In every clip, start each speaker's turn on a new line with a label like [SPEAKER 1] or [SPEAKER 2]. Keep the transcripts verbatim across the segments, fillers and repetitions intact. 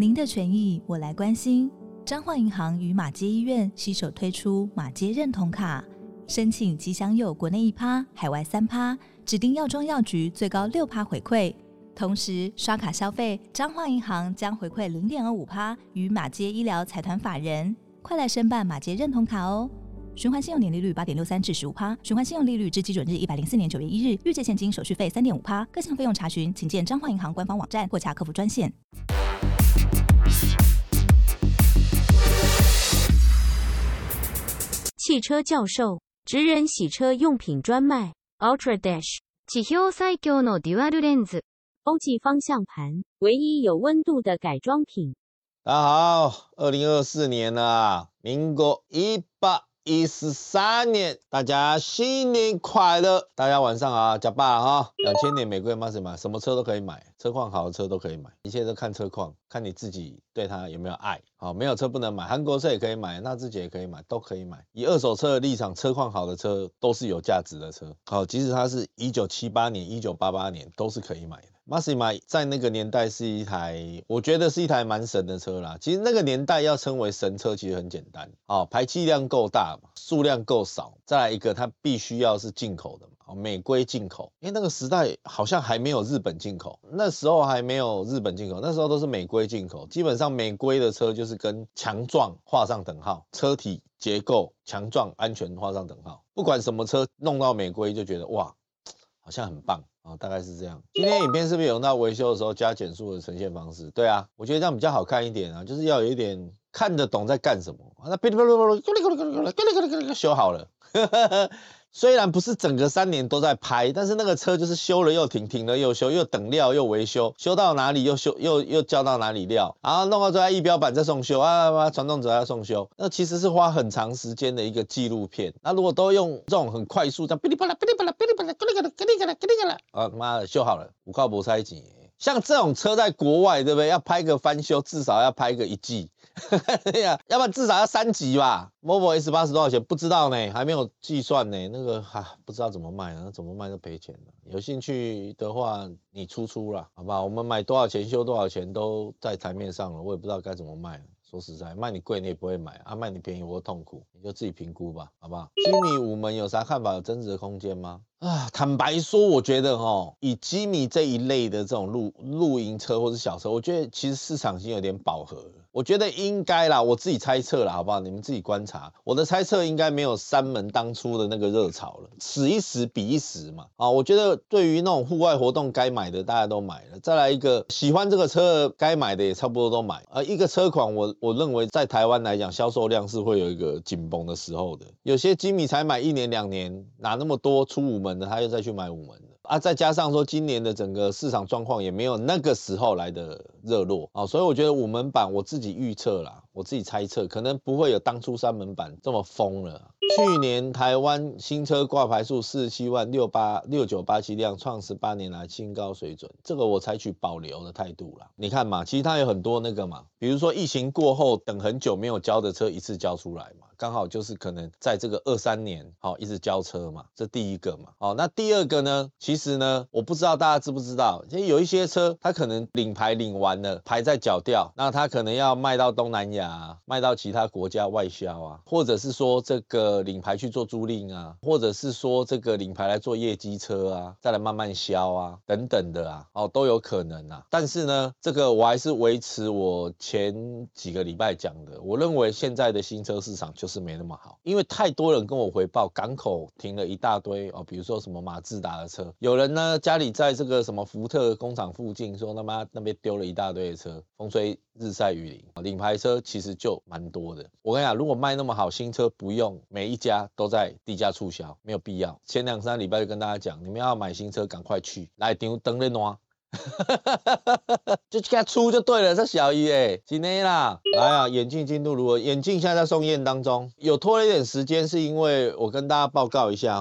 [SPEAKER 1] 您的权益我来关心。彰化银行与马偕医院携手推出马偕认同卡，申请即享有国内一趴、海外三趴，指定药妆药局最高六趴回馈。同时刷卡消费，彰化银行将回馈零点二五趴与马偕医疗财团法人。快来申办马偕认同卡哦！循环信用年利率八点六三至十五趴，循环信用利率至基准日一百零四年九月一日，预借现金手续费三点五趴，各项费用查询请见彰化银行官方网站或洽客服专线。
[SPEAKER 2] 汽车教授，职人洗车用品专卖 Ultra Dash，
[SPEAKER 3] 地表最強のデュアルレンズ，
[SPEAKER 2] 欧际方向盘，唯一有温度的改装品。
[SPEAKER 4] 大家好，二零二四年啦，民国一百一十三年，大家新年快乐！大家晚上好，加爸哈。两千年玫瑰马什买，什么车都可以买，车况好的车都可以买，一切都看车况，看你自己对它有没有爱。好，没有车不能买，韩国车也可以买，那自己也可以买，都可以买。以二手车的立场，车况好的车都是有价值的车。好，即使它是一九七八年、一九八八年，都是可以买的。马西玛在那个年代是一台，我觉得是一台蛮神的车啦。其实那个年代要称为神车，其实很简单，哦，排气量够大嘛，数量够少，再来一个它必须要是进口的嘛，哦，美规进口，因为那个时代好像还没有日本进口，那时候还没有日本进口，那时候都是美规进口，基本上美规的车就是跟强壮画上等号，车体结构强壮、安全画上等号，不管什么车弄到美规就觉得哇，好像很棒。哦，大概是这样。今天影片是不是有用到维修的时候加减速的呈现方式？对啊，我觉得这样比较好看一点啊，就是要有一点看得懂在干什么。那修好了，虽然不是整个三年都在拍，但是那个车就是修了又停，停了又修，又等料又维修，修到哪里又修，又又交到哪里料，然后弄到最后仪表板再送修啊，传动轴要送修，那其实是花很长时间的一个纪录片。那如果都用这种很快速，这样噼里啪啦、噼里啪啦、噼里啪啦、噼里啪啦、噼里啪啦、噼里啪啦，啊妈的修好了，五靠不塞钱。像这种车在国外，对不对？要拍个翻修，至少要拍个一季，对呀，要不然至少要三集吧。Volvo S 八十多少钱？不知道呢，还没有计算呢。那个哈、啊，不知道怎么卖啊，怎么卖都赔钱了。有兴趣的话，你出出啦，好不好？我们买多少钱修多少钱都在台面上了，我也不知道该怎么卖了。说实在，卖你贵你也不会买啊，卖你便宜我痛苦，你就自己评估吧，好不好？基米五门有啥看法？有增值的空间吗？啊，坦白说，我觉得齁，以基米这一类的这种露露营车或是小车，我觉得其实市场已经有点饱和了。我觉得应该啦，我自己猜测啦，好不好？你们自己观察。我的猜测应该没有三门当初的那个热潮了，此一时彼一时嘛。啊，我觉得对于那种户外活动该买的大家都买了，再来一个喜欢这个车该买的也差不多都买。而一个车款我，我我认为在台湾来讲，销售量是会有一个紧绷的时候的。有些基米才买一年两年，哪那么多出五门的，他又再去买五门的。啊，再加上说今年的整个市场状况也没有那个时候来的热络啊，所以我觉得五门版我自己预测啦，我自己猜测可能不会有当初三门版这么疯了。去年台湾新车挂牌数四十七万六八六九八七辆，创十八年来新高水准，这个我采取保留的态度啦。你看嘛，其实它有很多那个嘛，比如说疫情过后等很久没有交的车一次交出来嘛，刚好就是可能在这个二三年好一直交车嘛，这第一个嘛。好，那第二个呢，其实呢，我不知道大家知不知道，其实有一些车它可能领牌领完了，牌在缴掉，那它可能要卖到东南亚啊，卖到其他国家外销啊，或者是说这个领牌去做租赁啊，或者是说这个领牌来做业绩车啊，再来慢慢销啊，等等的啊，哦都有可能啊。但是呢，这个我还是维持我前几个礼拜讲的，我认为现在的新车市场就是没那么好，因为太多人跟我回报，港口停了一大堆哦，比如说什么马自达的车，有人呢家里在这个什么福特工厂附近，说他妈那边丢了一大堆的车，风吹日晒雨淋，领牌车其实就蛮多的。我跟你讲，如果卖那么好，新车不用每一家都在低价促销，没有必要。前两三礼拜就跟大家讲，你们要买新车赶快去来场等咧暖。就给他出就对了，这小姨哎，今天啦，来啊，眼镜进度如何？眼镜现在在送验当中，有拖了一点时间，是因为我跟大家报告一下哈，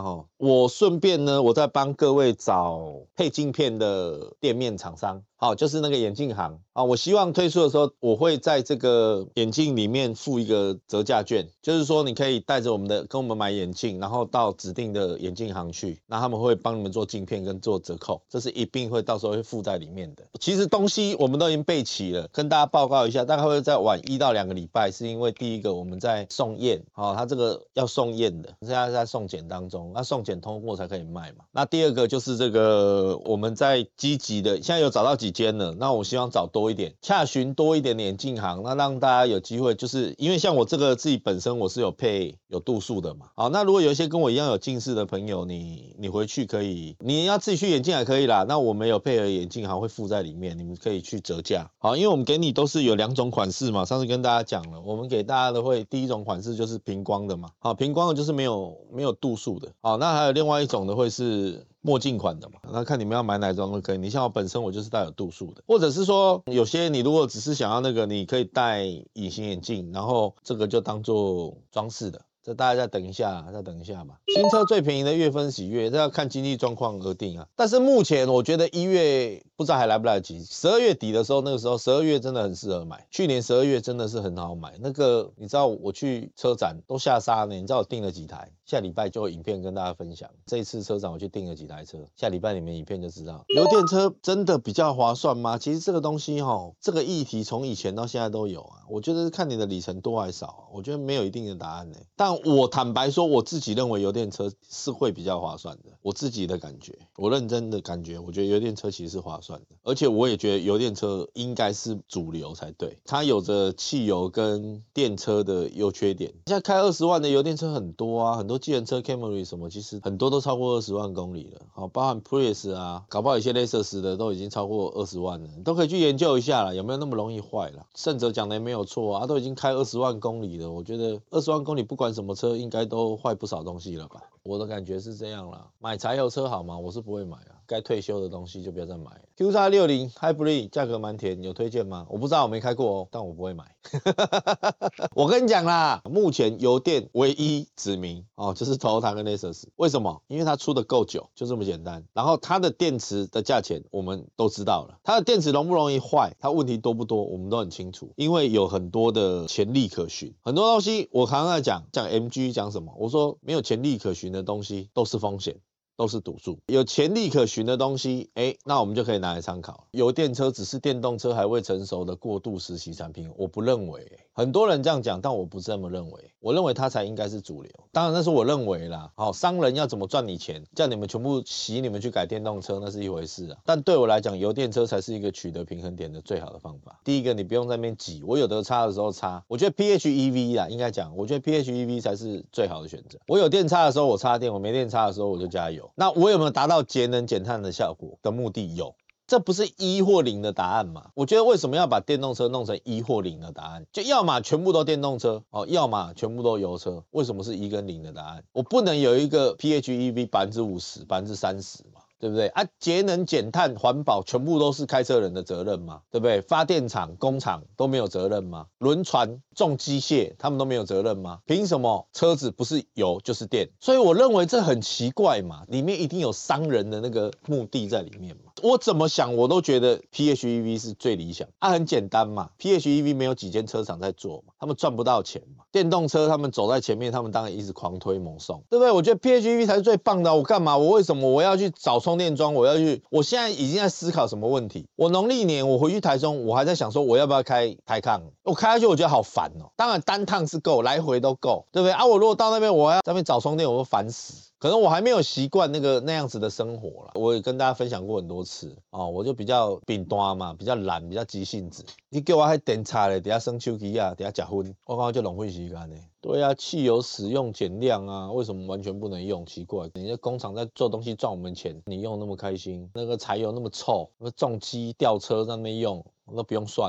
[SPEAKER 4] 我顺便呢，我在帮各位找配镜片的店面厂商。好，就是那个眼镜行啊，我希望推出的时候，我会在这个眼镜里面附一个折价券，就是说你可以带着我们的跟我们买眼镜，然后到指定的眼镜行去，那他们会帮你们做镜片跟做折扣，这是一并会到时候会附在里面的。其实东西我们都已经备齐了，跟大家报告一下，大概会再晚一到两个礼拜，是因为第一个我们在送验，好，它这个要送验的，现在在送检当中，那送检通过才可以卖嘛。那第二个就是这个我们在积极的，现在有找到几间了，那我希望找多一点，洽询多一点的眼镜行，那让大家有机会，就是因为像我这个自己本身我是有配有度数的嘛，好，那如果有一些跟我一样有近视的朋友，你你回去可以，你要自己去眼镜也可以啦，那我们有配合眼镜行会附在里面，你们可以去折价，好，因为我们给你都是有两种款式嘛，上次跟大家讲了，我们给大家的会第一种款式就是平光的嘛，好，平光的就是没有没有度数的，好，那还有另外一种的会是墨镜款的嘛，那看你们要买哪种都可以。你像我本身我就是带有度数的，或者是说有些你如果只是想要那个，你可以戴隐形眼镜，然后这个就当做装饰的。这大家再等一下，再等一下吧。新车最便宜的月份几月？这要看经济状况而定啊。但是目前我觉得一月不知道还来不来得及。十二月底的时候，那个时候十二月真的很适合买。去年十二月真的是很好买。那个你知道我去车展都下杀呢，你知道我订了几台？下礼拜就有影片跟大家分享。这一次车展我去订了几台车，下礼拜你们影片就知道。油电车真的比较划算吗？其实这个东西齁，这个议题从以前到现在都有啊。我觉得看你的里程多还少啊，我觉得没有一定的答案呢。但我坦白说，我自己认为油电车是会比较划算的，我自己的感觉，我认真的感觉，我觉得油电车其实是划算的，而且我也觉得油电车应该是主流才对，它有着汽油跟电车的优缺点。现在开二十万的油电车很多啊，很多计程车 Camry 什么，其实很多都超过二十万公里了，好，包含 Prius 啊，搞不好有些 Lexus 的都已经超过二十万了，都可以去研究一下啦，有没有那么容易坏啦？胜者讲的也没有错啊，都已经开二十万公里了，我觉得二十万公里不管什么车应该都坏不少东西了吧，我的感觉是这样啦。买柴油车好吗？我是不会买啊，该退休的东西就不要再买了。Q 三六零 Hybrid 价格蛮甜，有推荐吗？我不知道，我没开过哦，但我不会买。我跟你讲啦，目前油电唯一指明哦，就是 Toyota 跟 Lexus。为什么？因为它出的够久，就这么简单。然后它的电池的价钱我们都知道了，它的电池容不容易坏，它问题多不多，我们都很清楚。因为有很多的潜力可循，很多东西我常常在讲，讲 M G 讲什么？我说没有潜力可循的东西都是风险。都是赌注，有潜力可循的东西，哎，那我们就可以拿来参考。油电车只是电动车还未成熟的过渡时期产品，我不认为。很多人这样讲，但我不是这么认为。我认为它才应该是主流。当然那是我认为啦。好，商人要怎么赚你钱，叫你们全部洗你们去改电动车，那是一回事啊。但对我来讲，油电车才是一个取得平衡点的最好的方法。第一个，你不用在那边挤，我有得插的时候插。我觉得 P H E V 啦，应该讲，我觉得 P H E V 才是最好的选择。我有电插的时候我插电，我没电插的时候我就加油。那我有没有达到节能减碳的效果的目的？有。这不是一或零的答案嘛？我觉得为什么要把电动车弄成一或零的答案？就要么全部都电动车哦，要么全部都油车。为什么是一跟零的答案？我不能有一个 P H E V 百分之五十、百分之三十嘛？对不对啊？节能减碳、环保全部都是开车人的责任嘛？对不对？发电厂、工厂都没有责任吗？轮船、重机械他们都没有责任吗？凭什么车子不是油就是电？所以我认为这很奇怪嘛，里面一定有商人的那个目的在里面嘛。我怎么想我都觉得 P H E V 是最理想啊，很简单嘛 ，P H E V 没有几间车厂在做嘛，他们赚不到钱嘛。电动车他们走在前面，他们当然一直狂推猛送，对不对？我觉得 P H E V 才是最棒的、啊。我干嘛？我为什么我要去找充电桩？我要去？我现在已经在思考什么问题？我农历年我回去台中，我还在想说我要不要开台抗？我开下去我觉得好烦哦。当然单趟是够，来回都够，对不对啊？我如果到那边我要在那边找充电，我会烦死。可能我还没有习惯那个那样子的生活啦，我也跟大家分享过很多次哦，我就比较扁单嘛，比较懒，比较急性子。你给我还电叉嘞，等下生手机啊，等下结婚，我刚刚就浪费时间呢。对啊，汽油使用减量啊，为什么完全不能用？奇怪，人家工厂在做东西赚我们钱，你用那么开心，那个柴油那么臭，那重机吊车在那边用，都不用算哦。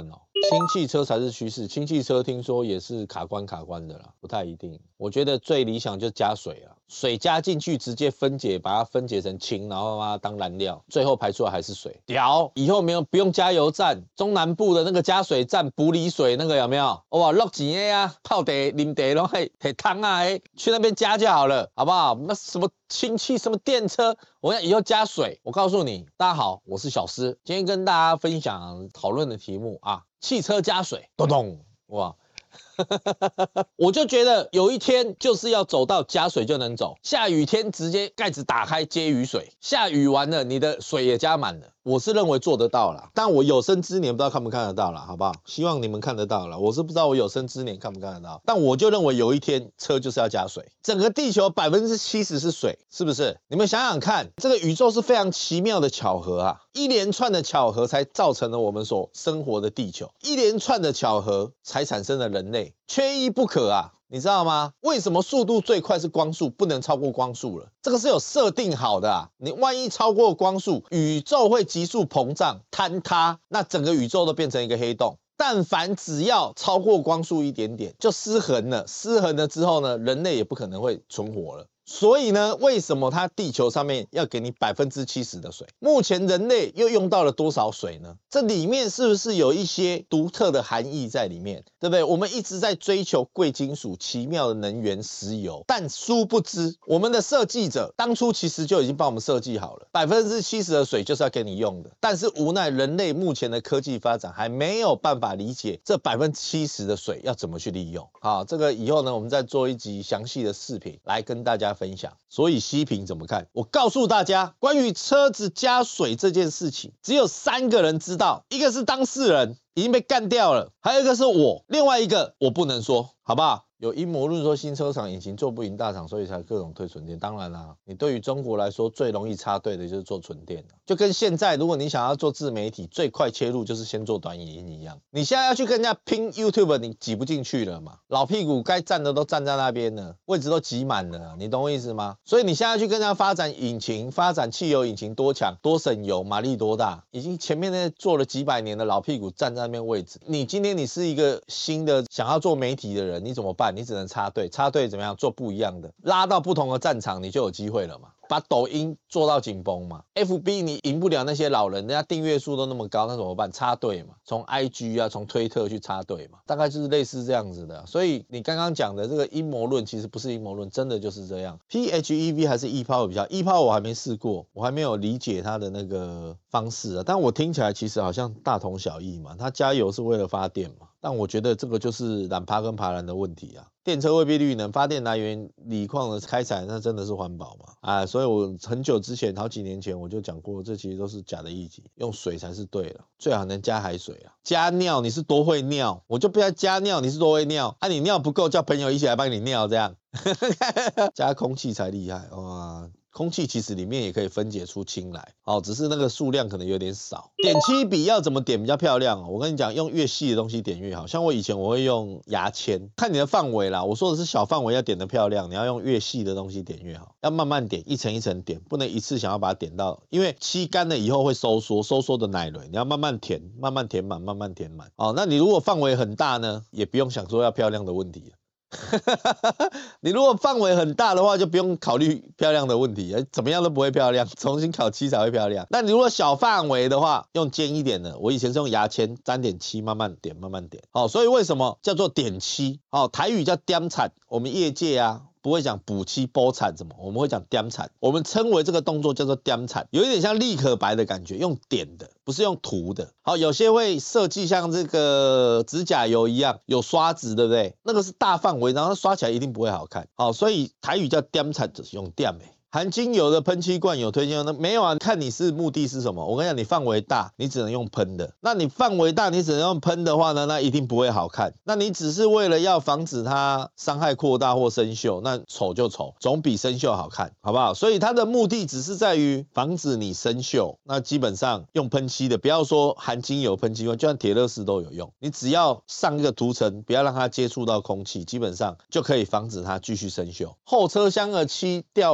[SPEAKER 4] 氢气车才是趋势，氢气车听说也是卡关卡关的啦，不太一定。我觉得最理想就加水啊，水加进去直接分解，把它分解成氢，然后把它当燃料，最后排出来还是水。屌！以后没有不用加油站，中南部的那个加水站补里水那个有没有？哇，落钱的啊，泡茶、啉茶拢会提汤啊，哎，去那边加就好了，好不好？那什么氢气、什么电车，我要以后加水。我告诉你，大家好，我是小施，今天跟大家分享讨论的题目啊。汽车加水，咚咚，哇！我就觉得有一天就是要走到加水就能走，下雨天直接盖子打开接雨水，下雨完了你的水也加满了。我是认为做得到啦，但我有生之年不知道看不看得到啦，好不好？希望你们看得到啦，我是不知道我有生之年看不看得到，但我就认为有一天车就是要加水。整个地球百分之七十是水，是不是？你们想想看，这个宇宙是非常奇妙的巧合啊，一连串的巧合才造成了我们所生活的地球，一连串的巧合才产生了人类，缺一不可啊。你知道吗？为什么速度最快是光速，不能超过光速了？这个是有设定好的啊！你万一超过光速，宇宙会急速膨胀坍塌，那整个宇宙都变成一个黑洞。但凡只要超过光速一点点，就失衡了。失衡了之后呢，人类也不可能会存活了。所以呢，为什么它地球上面要给你百分之七十的水？目前人类又用到了多少水呢？这里面是不是有一些独特的含义在里面？对不对？我们一直在追求贵金属、奇妙的能源、石油，但殊不知，我们的设计者当初其实就已经帮我们设计好了，百分之七十的水就是要给你用的。但是无奈人类目前的科技发展还没有办法理解这百分之七十的水要怎么去利用。好，这个以后呢，我们再做一集详细的视频来跟大家分享。所以西平怎么看？我告诉大家，关于车子加水这件事情，只有三个人知道，一个是当事人，已经被干掉了，还有一个是我，另外一个我不能说，好不好？有阴谋论说新车厂引擎做不赢大厂，所以才各种推纯电。当然啦，你对于中国来说最容易插队的就是做纯电，就跟现在如果你想要做自媒体，最快切入就是先做短影音一样。你现在要去跟人家拼 YouTube， 你挤不进去了嘛？老屁股该站的都站在那边了，位置都挤满了，你懂我意思吗？所以你现在去跟人家发展引擎，发展汽油引擎多强、多省油、马力多大，已经前面那做了几百年的老屁股站在那边位置。你今天你是一个新的想要做媒体的人，你怎么办？你只能插队，插队怎么样？做不一样的，拉到不同的战场，你就有机会了嘛。把抖音做到紧绷嘛 ，F B 你赢不了那些老人，人家订阅数都那么高，那怎么办？插队嘛，从 I G 啊，从推特去插队嘛，大概就是类似这样子的。所以你刚刚讲的这个阴谋论，其实不是阴谋论，真的就是这样。P H E V 还是 E-Power 比较 ，E-Power 我还没试过，我还没有理解它的那个方式啊。但我听起来其实好像大同小异嘛，它加油是为了发电嘛。但我觉得这个就是懒趴跟爬栏的问题啊。电车未必绿能，发电来源锂矿的开采，那真的是环保嘛？啊，所以我很久之前，好几年前我就讲过，这其实都是假的议题，用水才是对了，最好能加海水啊。加尿你是多会尿，我就不要加尿，你是多会尿啊？你尿不够，叫朋友一起来帮你尿，这样加空气才厉害哇！空气其实里面也可以分解出氢来，哦，只是那个数量可能有点少。点漆笔要怎么点比较漂亮？我跟你讲，用越细的东西点越好。像我以前我会用牙签，看你的范围啦。我说的是小范围要点得漂亮，你要用越细的东西点越好，要慢慢点，一层一层点，不能一次想要把它点到，因为漆干了以后会收缩，收缩的奶蕊，你要慢慢填，慢慢填满，慢慢填满。哦，那你如果范围很大呢，也不用想说要漂亮的问题。你如果范围很大的话，就不用考虑漂亮的问题，怎么样都不会漂亮，重新烤漆才会漂亮。那你如果小范围的话，用尖一点的，我以前是用牙签沾点漆，慢慢点，慢慢点。好，所以为什么叫做点漆？好，台语叫点铲，我们业界啊。不会讲补漆剥铲什么，我们会讲点铲，我们称为这个动作叫做点铲，有一点像立可白的感觉，用点的，不是用涂的。好，有些会设计像这个指甲油一样有刷子，对不对？那个是大范围，然后刷起来一定不会好看。好，所以台语叫点铲，就是用点的。含精油的喷漆罐有推荐吗？没有啊，看你是目的是什么。我跟你讲，你范围大，你只能用喷的。那你范围大，你只能用喷的话呢，那一定不会好看。那你只是为了要防止它伤害扩大或生锈，那丑就丑，总比生锈好看，好不好？所以它的目的只是在于防止你生锈。那基本上用喷漆的，不要说含精油喷漆罐，就算铁乐士都有用。你只要上一个涂层，不要让它接触到空气，基本上就可以防止它继续生锈。后车厢的漆掉了整片。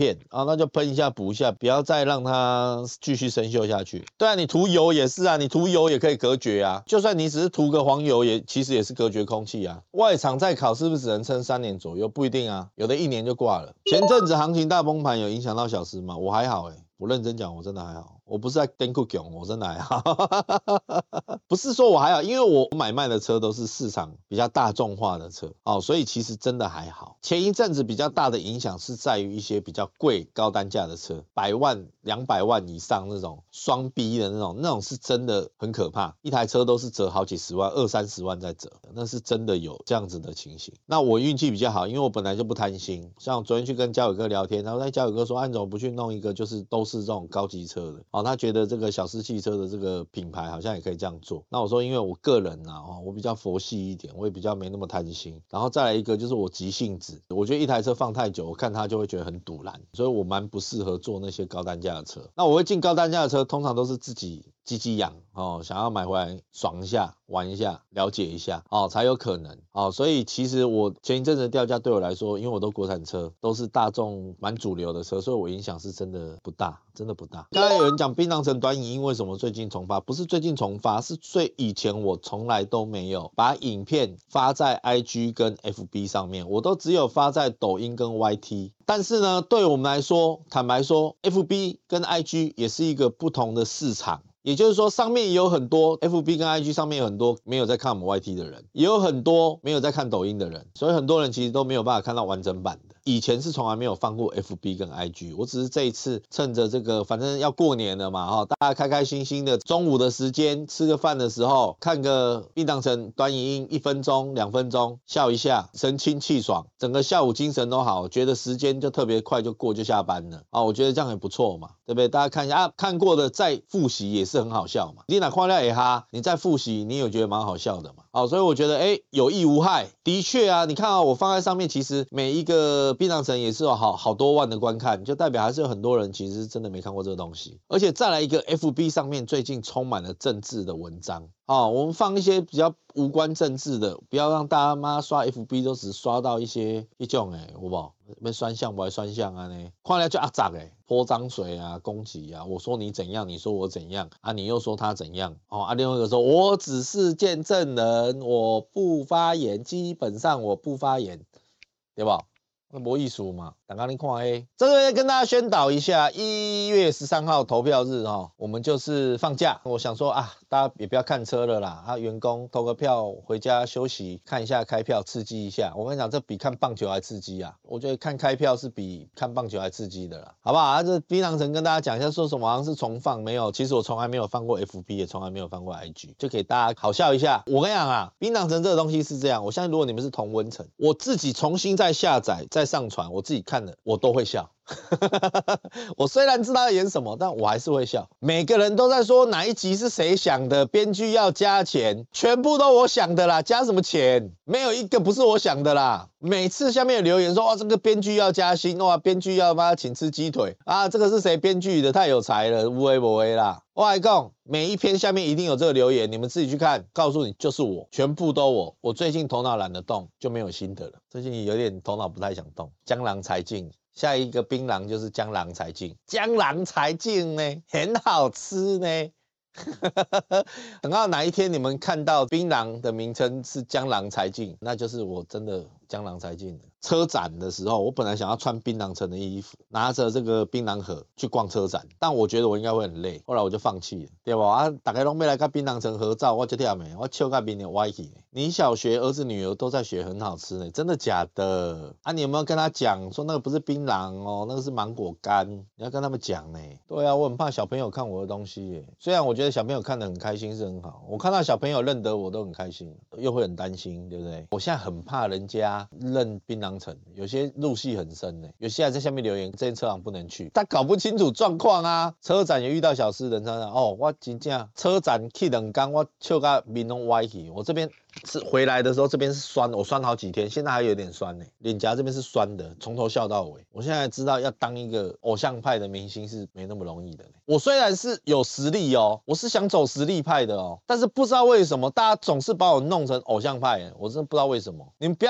[SPEAKER 4] 片啊，那就喷一下补一下，不要再让它继续生锈下去。对啊，你涂油也是啊，你涂油也可以隔绝啊，就算你只是涂个黄油也其实也是隔绝空气啊。外厂在考是不是只能撑三年左右？不一定啊，有的一年就挂了。前阵子行情大崩盘有影响到小司吗？我还好哎、欸，我认真讲，我真的还好。我不是在颠酷囧，我真的还好。不是说我还好，因为我买卖的车都是市场比较大众化的车哦，所以其实真的还好。前一阵子比较大的影响是在于一些比较贵高单价的车，百万、两百万以上那种双 B 的那种，那种是真的很可怕，一台车都是折好几十万、二三十万在折，那是真的有这样子的情形。那我运气比较好，因为我本来就不贪心。像我昨天去跟嘉伟哥聊天，然后在嘉伟哥说，安总不去弄一个就是都是这种高级车的。哦，他觉得这个小司汽车的这个品牌好像也可以这样做。那我说，因为我个人啊，哦，我比较佛系一点，我也比较没那么贪心。然后再来一个就是我急性子，我觉得一台车放太久，我看它就会觉得很堵拦，所以我蛮不适合做那些高单价的车。那我会进高单价的车，通常都是自己鸡鸡养哦，想要买回来爽一下、玩一下、了解一下哦，才有可能哦。所以其实我前一阵子的掉价对我来说，因为我都国产车，都是大众蛮主流的车，所以我影响是真的不大，真的不大。刚才有人讲槟榔城短影音为什么最近重发，不是最近重发，是最以前我从来都没有把影片发在 I G 跟 F B 上面，我都只有发在抖音跟 Y T。但是呢，对我们来说，坦白说 ，F B 跟 I G 也是一个不同的市场。也就是说，上面也有很多 F B 跟 I G 上面有很多没有在看我们 Y T 的人，也有很多没有在看抖音的人，所以很多人其实都没有办法看到完整版的。以前是从来没有放过 F B 跟 I G， 我只是这一次趁着这个反正要过年了嘛，哈，大家开开心心的中午的时间吃个饭的时候，看个槟榔城短影音一分钟两分钟，笑一下，神清气爽，整个下午精神都好，觉得时间就特别快就过就下班了啊，我觉得这样也不错嘛，对不对？大家看一下啊，看过的再复习也是很好笑嘛。你哪看了也哈，你再复习，你有觉得蛮好笑的嘛？好，所以我觉得哎，有益无害。的确啊，你看啊，我放在上面，其实每一个槟榔城也是有好好多万的观看，就代表还是有很多人其实真的没看过这个东西。而且再来一个 F B 上面最近充满了政治的文章。哦，我们放一些比较无关政治的，不要让大家妈刷 F B 都只刷到一些一种诶，有无？要酸相不爱酸相啊呢？看了就阿杂诶，泼脏水啊，攻击啊，我说你怎样，你说我怎样啊，你又说他怎样哦啊，另外一个说我只是见证人，我不发言，基本上我不发言，对吧？那没艺术嘛，等下你看诶，这个跟大家宣导一下，一月十三号投票日哦，我们就是放假。我想说啊，大家也不要看车了啦，啊，员工投个票回家休息，看一下开票，刺激一下。我跟你讲，这比看棒球还刺激啊！我觉得看开票是比看棒球还刺激的啦，好不好？啊，这槟榔城跟大家讲一下，说什么好像是重放，没有，其实我从来没有放过 F B， 也从来没有放过 I G， 就给大家好笑一下。我跟你讲啊，槟榔城这个东西是这样，我相信如果你们是同温层，我自己重新再下载再上传，我自己看的我都会笑。我虽然知道要演什么，但我还是会笑。每个人都在说哪一集是谁想的，编剧要加钱，全部都我想的啦，加什么钱？没有一个不是我想的啦。每次下面有留言说，哇，这个编剧要加薪，哇，编剧要帮他请吃鸡腿啊，这个是谁编剧的？太有才了，无为不为啦。我来讲，每一篇下面一定有这个留言，你们自己去看，告诉你就是我，全部都我。我最近头脑懒得动，就没有心得了。最近有点头脑不太想动，江郎才尽。下一个槟榔就是江郎才尽，江郎才尽呢，很好吃呢。等到哪一天你们看到槟榔的名称是江郎才尽，那就是我真的江郎才尽了。车展的时候，我本来想要穿槟榔城的衣服，拿着这个槟榔盒去逛车展，但我觉得我应该会很累，后来我就放弃了，对吧？啊，大家都没来跟槟榔城合照，我就跳没，我笑到面脸歪起。你小学儿子女儿都在学很好吃呢，真的假的？啊，你有没有跟他讲说那个不是槟榔哦，那个是芒果干？你要跟他们讲呢。对啊，我很怕小朋友看我的东西耶，虽然我觉得小朋友看得很开心是很好，我看到小朋友认得我都很开心，又会很担心，对不对？我现在很怕人家认槟榔城，有些入戏很深呢，有些还在下面留言，这间车行不能去，他搞不清楚状况啊。车展也遇到小事，人常常哦，我真正车展去两天，我笑到面拢歪去，我这边。是回来的时候，这边是酸的，我酸好几天，现在还有点酸呢，脸颊这边是酸的，从头笑到尾。我现在知道要当一个偶像派的明星是没那么容易的。我虽然是有实力哦，我是想走实力派的哦，但是不知道为什么大家总是把我弄成偶像派，我真的不知道为什么。你们不要因为我的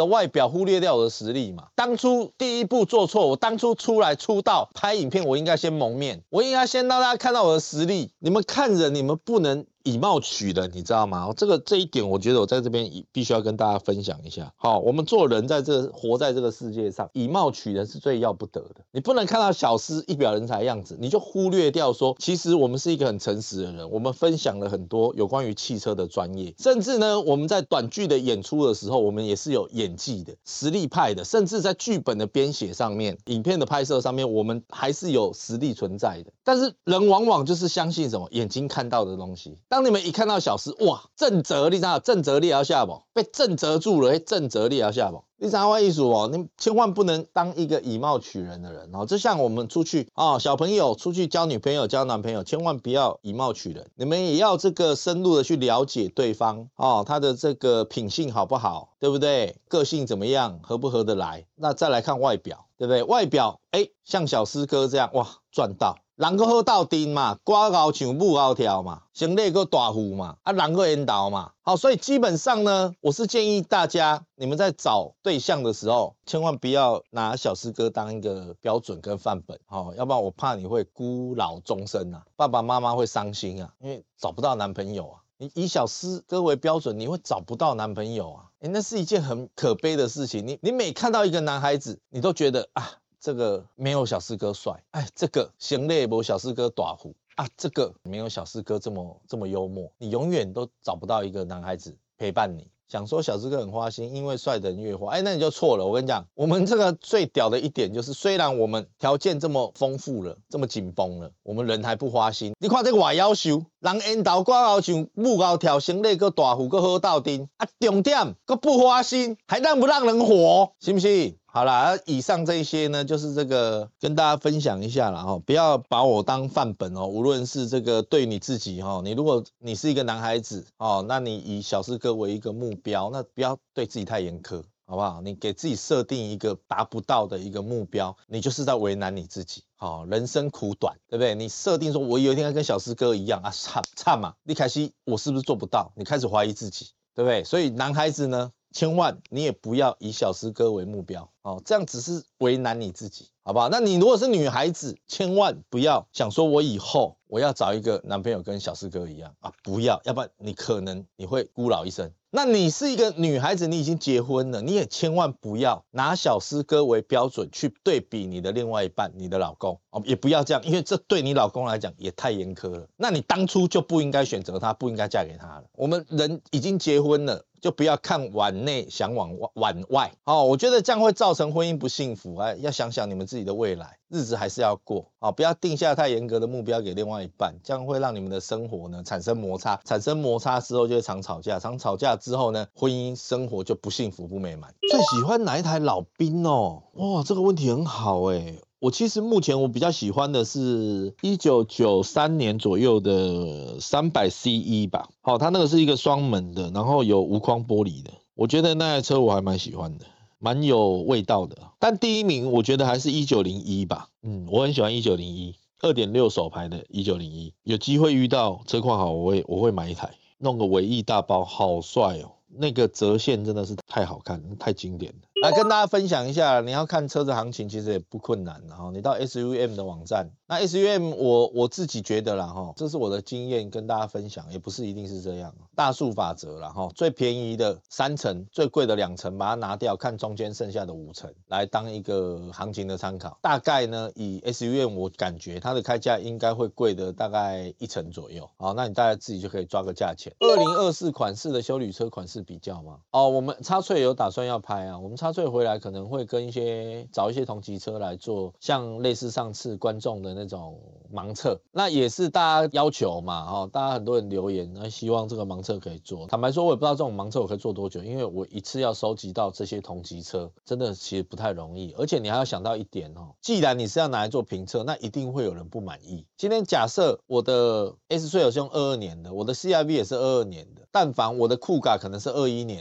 [SPEAKER 4] 外表，忽略掉我的实力嘛。当初第一步做错，我当初出来出道拍影片，我应该先蒙面，我应该先让大家看到我的实力。你们看人，你们不能以貌取人，你知道吗？这个这一点，我觉得我在这边必须要跟大家分享一下。好，我们做人在这个活在这个世界上，以貌取人是最要不得的。你不能看到小施一表人才的样子，你就忽略掉说，其实我们是一个很诚实的人，我们分享了很多有关于汽车的专业，甚至呢，我们在短剧的演出的时候，我们也是有演技的、实力派的，甚至在剧本的编写上面、影片的拍摄上面，我们还是有实力存在的。但是人往往就是相信什么眼睛看到的东西。当你们一看到小施，哇，正则你知道正则你要下不？被正则住了，正则你要下不？你知道我意思哦？你千万不能当一个以貌取人的人哦。就像我们出去啊、哦，小朋友出去交女朋友、交男朋友，千万不要以貌取人。你们也要这个深入的去了解对方哦，他的这个品性好不好，对不对？个性怎么样，合不合得来？那再来看外表，对不对？外表，哎，像小施哥这样，哇，赚到。人个好斗阵嘛，瓜高像母高跳嘛，生理个大户嘛，啊人个缘投嘛，好，所以基本上呢，我是建议大家，你们在找对象的时候，千万不要拿小施哥当一个标准跟范本，好，要不然我怕你会孤老终生啊，爸爸妈妈会伤心啊，因为找不到男朋友啊。你以小施哥为标准，你会找不到男朋友啊，欸、那是一件很可悲的事情。你你每看到一个男孩子，你都觉得啊。这个没有小施哥帅，哎，这个行类没小施哥大虎啊，这个没有小施哥这么这么幽默，你永远都找不到一个男孩子陪伴你。想说小施哥很花心，因为帅的人越花，哎，那你就错了。我跟你讲，我们这个最屌的一点就是，虽然我们条件这么丰富了，这么紧绷了，我们人还不花心。你看这个外夭寿，人缘投瓜高像母高跳，生理个大虎个好斗阵，啊，重点个不花心，还让不让人活，是不是？好啦，以上这些呢，就是这个跟大家分享一下啦哈，不要把我当范本哦。无论是这个对你自己哈，你如果你是一个男孩子哦，那你以小施哥为一个目标，那不要对自己太严苛，好不好？你给自己设定一个达不到的一个目标，你就是在为难你自己。好，人生苦短，对不对？你设定说我有一天要跟小施哥一样啊，差差嘛，你开始我是不是做不到？你开始怀疑自己，对不对？所以男孩子呢，千万你也不要以小施哥为目标哦，这样只是为难你自己，好不好？那你如果是女孩子，千万不要想说我以后我要找一个男朋友跟小施哥一样啊，不要，要不然你可能你会孤老一生。那你是一个女孩子，你已经结婚了，你也千万不要拿小施哥为标准去对比你的另外一半，你的老公哦，也不要这样，因为这对你老公来讲也太严苛了。那你当初就不应该选择他，不应该嫁给他了。我们人已经结婚了，就不要看碗内想往碗外哦，我觉得这样会造成婚姻不幸福啊。要想想你们自己的未来，日子还是要过哦，不要定下太严格的目标给另外一半，这样会让你们的生活呢产生摩擦，产生摩擦之后就会常吵架，常吵架之后呢，婚姻生活就不幸福不美满。最喜欢哪一台老宾哦？哇，这个问题很好哎。我其实目前我比较喜欢的是一九九三年左右的三百 C E 吧，好，它那个是一个双门的，然后有无框玻璃的，我觉得那台车我还蛮喜欢的，蛮有味道的。但第一名我觉得还是一九零一吧，嗯，我很喜欢一九零一 二点六 手排的一九零一，有机会遇到车况好，我会我会买一台，弄个尾翼大包，好帅哦。那个折线真的是太好看，太经典了。来跟大家分享一下，你要看车子行情其实也不困难，然后你到 S U M 的网站，那 S U M 我我自己觉得啦哈，这是我的经验跟大家分享，也不是一定是这样，大数法则啦哈，最便宜的三成，最贵的两成，把它拿掉，看中间剩下的五成，来当一个行情的参考。大概呢，以 S U M 我感觉它的开价应该会贵的大概一成左右，好，那你大概自己就可以抓个价钱。二零二四款式的休旅车款式比较吗？哦，我们插萃有打算要拍啊，我们插萃回来可能会跟一些找一些同级车来做，像类似上次观众的那种盲测，那也是大家要求嘛，哦，大家很多人留言，那希望这个盲测可以做。坦白说，我也不知道这种盲测我可以做多久，因为我一次要收集到这些同级车，真的其实不太容易，而且你还要想到一点哦，既然你是要拿来做评测，那一定会有人不满意。今天假设我的 S 税有是用二二年的，我的 C R V 也是二二年的，但凡我的酷卡可能是二一年的。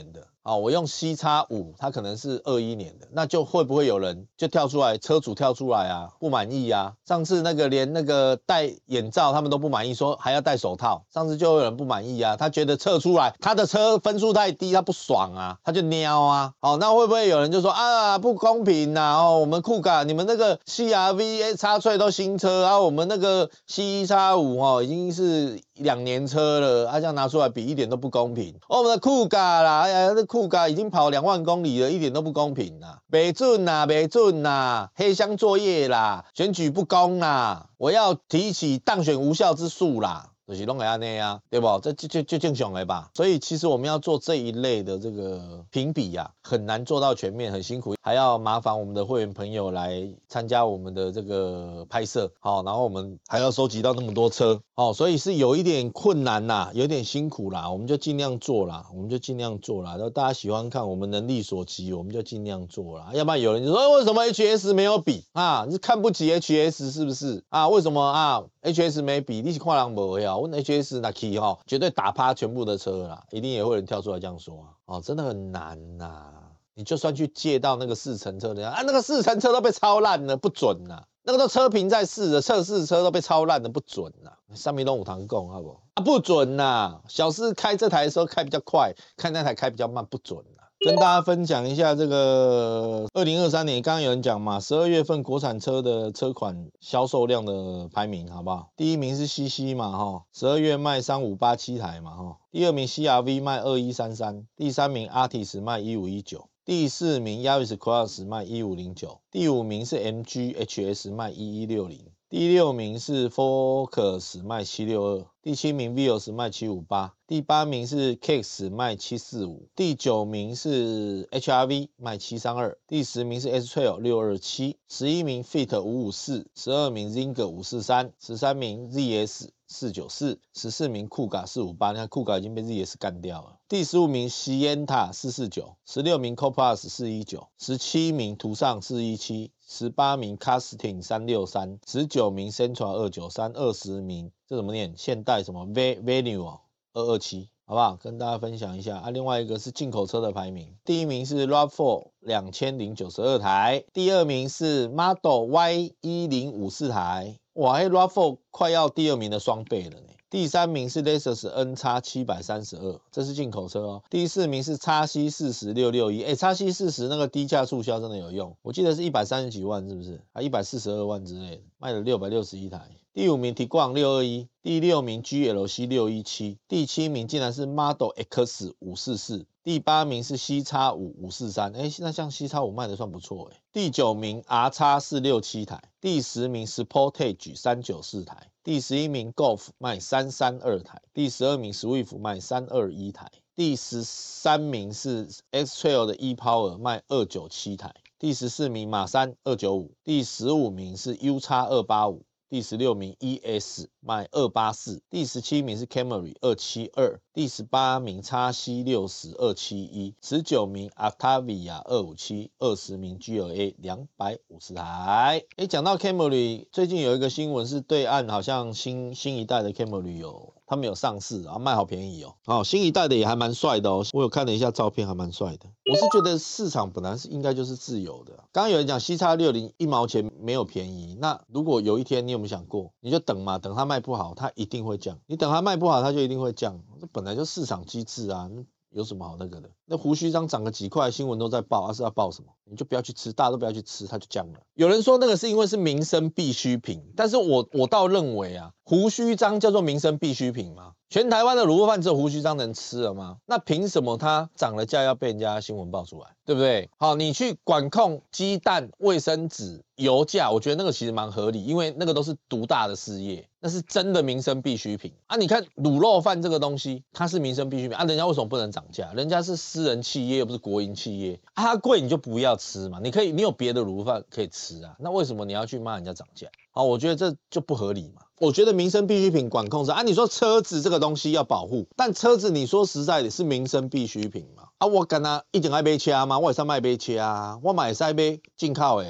[SPEAKER 4] 啊，我用 C X 五，它可能是二一年的，那就会不会有人就跳出来，车主跳出来啊，不满意啊？上次那个连那个戴眼罩他们都不满意，说还要戴手套，上次就有人不满意啊，他觉得测出来他的车分数太低，他不爽啊，他就喵啊。哦，那会不会有人就说啊不公平呐、啊？哦，我们酷咖你们那个 C R V、X 翠都新车啊，我们那个 C X 五哦已经是两年车了，啊这样拿出来比一点都不公平。哦，我们的酷咖啦，哎呀，这酷咖已经跑两万公里了，一点都不公平啦，没准呐，没准呐，黑箱作业啦，选举不公啦，我要提起当选无效之诉啦。就是拢会安尼啊，对不？这就就就正常的吧。所以其实我们要做这一类的这个评比啊，很难做到全面，很辛苦，还要麻烦我们的会员朋友来参加我们的这个拍摄，好，然后我们还要收集到那么多车，哦，所以是有一点困难啦，有点辛苦啦，我们就尽量做啦，我们就尽量做啦。然后大家喜欢看，我们能力所及，我们就尽量做啦。要不然有人就说，为什么 H S 没有比啊？你是看不起 H S 是不是啊？为什么啊 ？H S 没比，你是看人无呀？我 H S 那 key 哈，绝对打趴全部的车啦，一定也会有人跳出来这样说啊，哦，真的很难呐、啊。你就算去借到那个四乘车的啊，那个四乘车都被超烂了，不准呐、啊。那个都车评在试的测试车都被超烂的，不准呐、啊。上面都有堂供，好不好？啊，不准呐、啊。小四开这台的时候开比较快，开那台开比较慢，不准呐、啊。跟大家分享一下这个二零二三年，刚刚有人讲嘛，十二月份国产车的车款销售量的排名，好不好？第一名是 C C 嘛，哈，十二月卖三五八七台嘛，哈。第二名 C R V 卖二一三三，第三名 Artis 卖一五一九，第四名 Yaris Cross 卖一五零九，第五名是 M G H S 卖一一六零。第六名是 Focus 卖七六二，第七名 Vios 卖七五八，第八名是 Kicks 卖七四五，第九名是 H R V 卖七三二，第十名是 S Trail 六二七，十一名 Fit 五五四，十二名 Zinger 五四三，十三名 Z S 四九四，十四名酷咖四五八，你看酷咖已经被 Z S 干掉了。第十五名 Sienta 四四九，十六名 Coplus 四一九，十七名途尚四一七，十八名 Casting 三六三，十九名 Central 二九三，二十名这怎么念？现代什么 Venue 哦二二七，好不好？跟大家分享一下啊。另外一个是进口车的排名，第一名是 R A V 四 两千零九十二台，第二名是 Model Y 一零五四台，哇，那 R A V 四 快要第二名的双倍了呢。第三名是 Lexus N X 七三二，这是进口车哦。第四名是 X C 四十六六一，哎 ，X C 四十那个低价促销真的有用，我记得是一百三十几万，是不是？啊，一百四十二万之类的，卖了六百六十一台。第五名 Tiguan 六二一，第六名 G L C 六一七，第七名竟然是 Model X 五四四，第八名是 C X 五 五四三，哎，现在像 C X 五卖的算不错哎。第九名 R X 四六七台，第十名 Sportage 三九四台，第十一名 Golf 卖三三二台，第十二名 Swift 卖三二一台，第十三名是 X Trail 的 E-Power 卖二九七台，第十四名马三二九五，第十五名是 U X 二八五，第十六名 E S 卖二八四，第十七名是 Camry 二七二，第十八名 X C 六十 二七一，十九名 Octavia 二五七，二十名 G L A 两百五十台。诶，讲到 Camry， 最近有一个新闻是对岸好像新新一代的 Camry 有他们有上市啊，卖好便宜哦。哦，新一代的也还蛮帅的哦，我有看了一下照片，还蛮帅的。我是觉得市场本来是应该就是自由的。刚刚有人讲 C X 六十一毛钱没有便宜，那如果有一天你有没有想过，你就等嘛，等它卖不好，它一定会降。你等它卖不好，它就一定会降，这本来就市场机制啊。有什么好那个的？那胡须章涨个几块，新闻都在报，啊是要报什么？你就不要去吃，大家都不要去吃，它就降了。有人说那个是因为是民生必需品，但是我我倒认为啊，胡须章叫做民生必需品吗？全台湾的卤肉饭只有胡须章能吃了吗？那凭什么它涨了价要被人家新闻报出来，对不对？好，你去管控鸡蛋、卫生纸、油价，我觉得那个其实蛮合理，因为那个都是独大的事业，那是真的民生必需品啊。你看卤肉饭这个东西，它是民生必需品啊，人家为什么不能涨价？人家是私人企业，又不是国营企业啊，它贵你就不要吃嘛，你可以，你有别的卤肉饭可以吃啊，那为什么你要去骂人家涨价？好，我觉得这就不合理嘛。我觉得民生必需品管控是啊，你说车子这个东西要保护，但车子你说实在的是民生必需品嘛？啊，我干那一定爱买车吗？我也是卖买车啊，我买是买进口的啊，对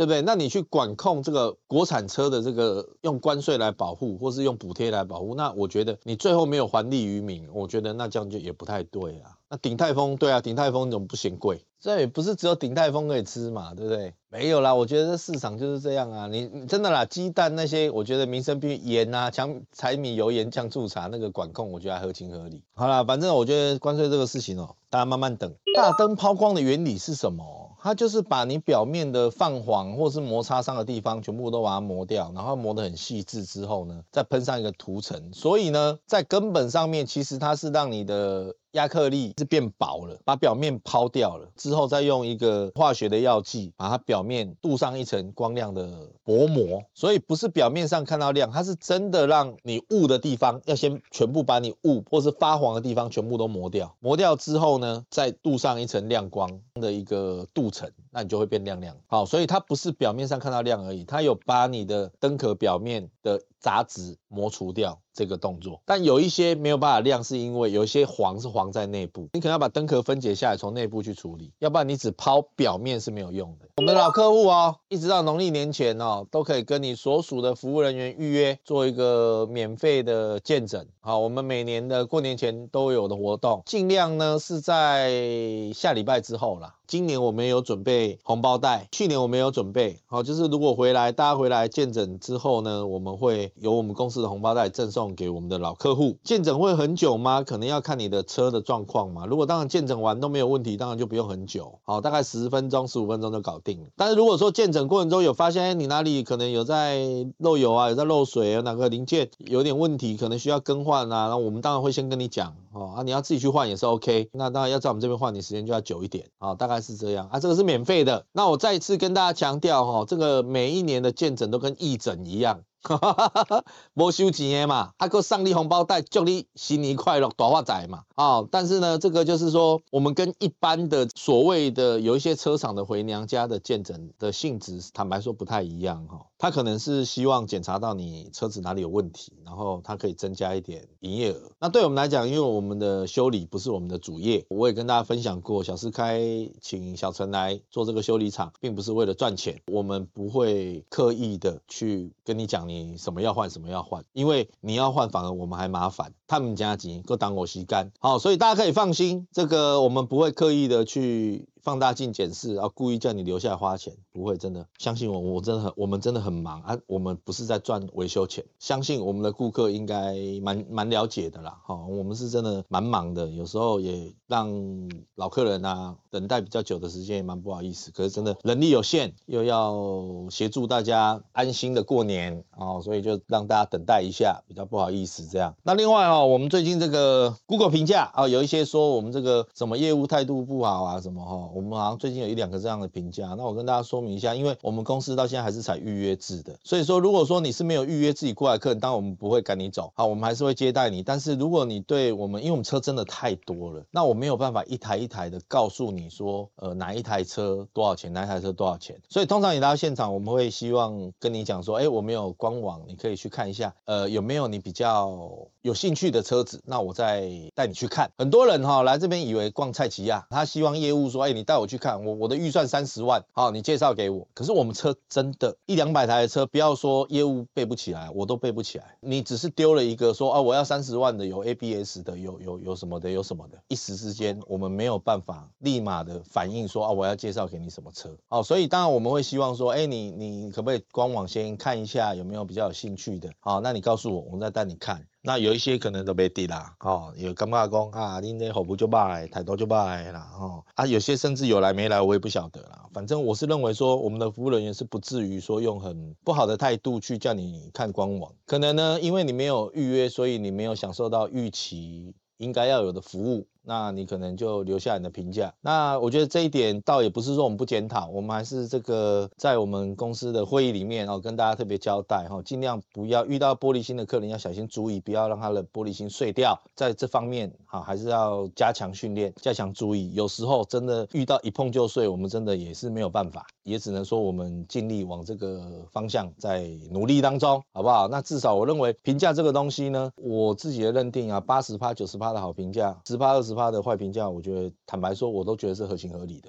[SPEAKER 4] 对不对？那你去管控这个国产车的这个用关税来保护，或是用补贴来保护，那我觉得你最后没有还利于民，我觉得那这样就也不太对啊。那鼎泰丰，对啊，鼎泰丰怎么不嫌贵？这也不是只有鼎泰丰可以吃嘛，对不对？没有啦，我觉得这市场就是这样啊。你你真的啦，鸡蛋那些，我觉得民生必需盐啊、强柴米油盐酱醋茶那个管控，我觉得还合情合理。好啦，反正我觉得关税这个事情哦，大家慢慢等。大灯抛光的原理是什么？它就是把你表面的泛黄或是摩擦伤的地方全部都把它磨掉，然后磨得很细致之后呢，再喷上一个涂层。所以呢，在根本上面，其实它是让你的亚克力是变薄了，把表面抛掉了之后，再用一个化学的药剂把它表面镀上一层光亮的薄膜。所以不是表面上看到亮，它是真的让你雾的地方要先全部把你雾或是发黄的地方全部都磨掉。磨掉之后呢，再镀上一层亮光的一个镀层，那你就会变亮亮。好，所以它不是表面上看到亮而已，它有把你的灯壳表面的杂质磨除掉这个动作。但有一些没有办法亮，是因为有一些黄是黄在内部，你可能要把灯壳分解下来，从内部去处理，要不然你只抛表面是没有用的。我们的老客户哦，一直到农历年前哦，都可以跟你所属的服务人员预约做一个免费的见诊。好，我们每年的过年前都有的活动，尽量呢是在下礼拜之后啦。今年我们有准备红包袋，去年我们有准备，好，就是如果回来大家回来见诊之后呢，我们会有我们公司的红包袋赠送给我们的老客户。见诊会很久吗？可能要看你的车的状况嘛。如果当然见诊完都没有问题，当然就不用很久，好，大概十分钟、十五分钟就搞定了。但是如果说见诊过程中有发现，哎，你哪里可能有在漏油啊，有在漏水啊，哪个零件有点问题，可能需要更换啊，那我们当然会先跟你讲，哦啊，你要自己去换也是 OK。那当然要在我们这边换，你时间就要久一点，好，大概是这样啊。这个是免费的。那我再一次跟大家强调哈，这个每一年的见诊都跟义诊一样。没收钱的嘛，啊，个送你红包袋，祝你新年快乐，大发财嘛。哦，但是呢，这个就是说，我们跟一般的所谓的有一些车厂的回娘家的见诊的性质，坦白说不太一样哈。他可能是希望检查到你车子哪里有问题，然后他可以增加一点营业额。那对我们来讲，因为我们的修理不是我们的主业，我也跟大家分享过，小四开请小陈来做这个修理厂，并不是为了赚钱，我们不会刻意的去跟你讲你什么要换，什么要换，因为你要换反而我们还麻烦，他们家急，够当我吸干。好，所以大家可以放心，这个我们不会刻意的去放大镜检视，然后故意叫你留下来花钱，不会，真的相信我，我真的很，我们真的很忙啊，我们不是在赚维修钱，相信我们的顾客应该蛮蛮了解的啦，哈、哦，我们是真的蛮忙的，有时候也让老客人啊等待比较久的时间也蛮不好意思，可是真的人力有限，又要协助大家安心的过年哦，所以就让大家等待一下，比较不好意思这样。那另外哦，我们最近这个 Google 评价啊、哦，有一些说我们这个什么业务态度不好啊，什么哈、哦。我们好像最近有一两个这样的评价，那我跟大家说明一下，因为我们公司到现在还是采预约制的，所以说如果说你是没有预约自己过来的客人，当然我们不会赶你走，好，我们还是会接待你。但是如果你对我们，因为我们车真的太多了，那我没有办法一台一台的告诉你说，呃，哪一台车多少钱，哪一台车多少钱。所以通常你来到现场，我们会希望跟你讲说，哎，我们有官网，你可以去看一下，呃，有没有你比较有兴趣的车子，那我再带你去看。很多人哈、哦、来这边以为逛菜奇亚，他希望业务说，哎，你带我去看，我我的预算三十万，好，你介绍给我。可是我们车真的，一两百台的车，不要说业务背不起来，我都背不起来。你只是丢了一个说，啊，我要三十万的，有 A B S 的，有有有什么的，有什么的，一时之间我们没有办法立马的反应说，啊，我要介绍给你什么车。好，所以当然我们会希望说，哎，你你可不可以官网先看一下有没有比较有兴趣的？好，那你告诉我，我们再带你看。那有一些可能都没底啦，哦，有感觉讲啊，你那服务就歹，态度就歹啦，哦，啊，有些甚至有来没来，我也不晓得啦。反正我是认为说，我们的服务人员是不至于说用很不好的态度去叫你看官网。可能呢，因为你没有预约，所以你没有享受到预期应该要有的服务。那你可能就留下你的评价。那我觉得这一点倒也不是说我们不检讨，我们还是这个在我们公司的会议里面哦，跟大家特别交代哈，尽量不要遇到玻璃心的客人要小心注意，不要让他的玻璃心碎掉。在这方面哈，还是要加强训练，加强注意。有时候真的遇到一碰就碎，我们真的也是没有办法，也只能说我们尽力往这个方向在努力当中，好不好？那至少我认为评价这个东西呢，我自己的认定啊，八十趴、九十趴的好评价，十趴、二十趴的坏评价，我觉得坦白说，我都觉得是合情合理的。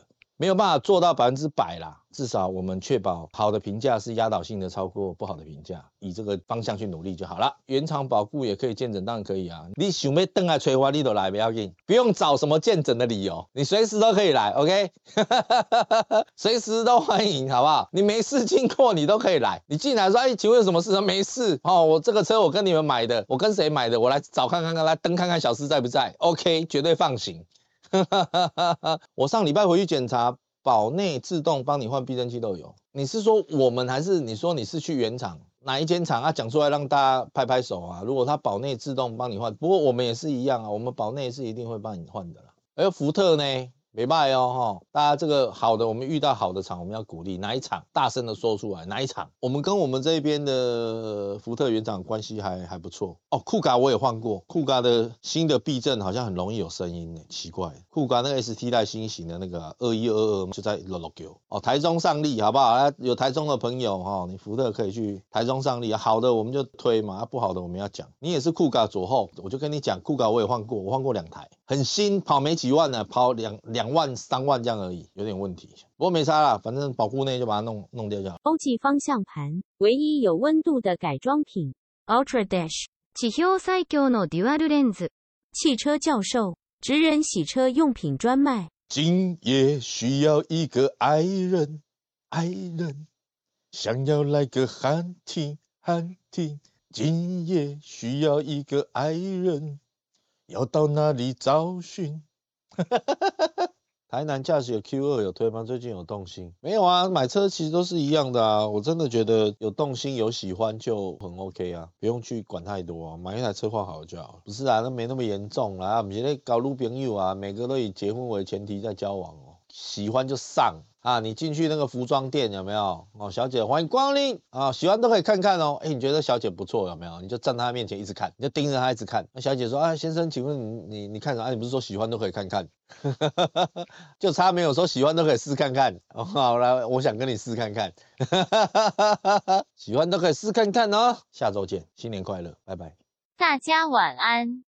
[SPEAKER 4] 没有办法做到百分之百啦，至少我们确保好的评价是压倒性的超过不好的评价，以这个方向去努力就好了。原厂保固也可以见诊，当然可以啊。你想要回来催花，你都来不要紧，不用找什么见诊的理由，你随时都可以来 ，OK？ 随时都欢迎，好不好？你没事经过你都可以来，你进来说，哎，请问有什么事？没事哦，我这个车我跟你们买的，我跟谁买的？我来找看看看，来登看看小师在不在 ？OK， 绝对放行。我上礼拜回去检查，保内自动帮你换避震器都有。你是说我们还是你说你是去原厂哪一间厂啊？讲出来让大家拍拍手啊！如果他保内自动帮你换，不过我们也是一样啊，我们保内是一定会帮你换的啦。还有福特呢？没卖哦，哈！大家这个好的，我们遇到好的厂，我们要鼓励哪一厂，大声的说出来，哪一厂？我们跟我们这边的福特原厂关系还还不错哦。酷咖我也换过，酷咖的新的避震好像很容易有声音呢，奇怪。酷咖那个 S T 代新型的那个二一二二就在六六九哦，台中上力好不好？有台中的朋友哈、哦，你福特可以去台中上力，好的我们就推嘛，啊、不好的我们要讲。你也是酷咖左后，我就跟你讲，酷咖我也换过，我换过两台，很新，跑没几万呢，跑两两。两万三万这样而已，有点问题。不过没差啦，反正保护内就把它弄弄掉就好。
[SPEAKER 2] 欧际方向盘，唯一有温度的改装品 ，Ultra Dash，
[SPEAKER 3] 地表最強のデュアルレンズ。
[SPEAKER 2] 汽车教授，职人洗车用品专卖。
[SPEAKER 4] 今夜需要一个爱人，爱人，想要来个喊停喊停。今夜需要一个爱人，要到哪里找寻？台南驾驶有 Q 二有推吗？最近有动心没有啊？买车其实都是一样的啊。我真的觉得有动心有喜欢就很 OK 啊，不用去管太多啊，买一台车况好就好。不是啊，那没那么严重啦，不是在搞女朋友啊，每个都以结婚为前提在交往哦。喜欢就上啊！你进去那个服装店有没有？哦，小姐欢迎光临啊！喜欢都可以看看哦。哎，你觉得小姐不错有没有？你就站在她面前一直看，你就盯着她一直看。那小姐说啊，先生，请问你你你看啥？啊，你不是说喜欢都可以看看？就差没有说喜欢都可以试看看。哦，好了，我想跟你试看看。喜欢都可以试看看哦。下周见，新年快乐，拜拜。
[SPEAKER 3] 大家晚安。